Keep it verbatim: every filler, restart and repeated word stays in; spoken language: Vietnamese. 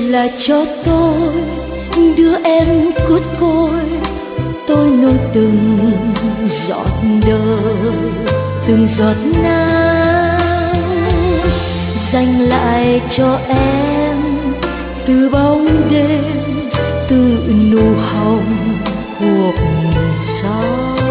là cho tôi, đưa em cút côi, tôi nối từng giọt đời, từng giọt nắng dành lại cho em, từ bóng đêm, từ nụ hồng cuộc sống.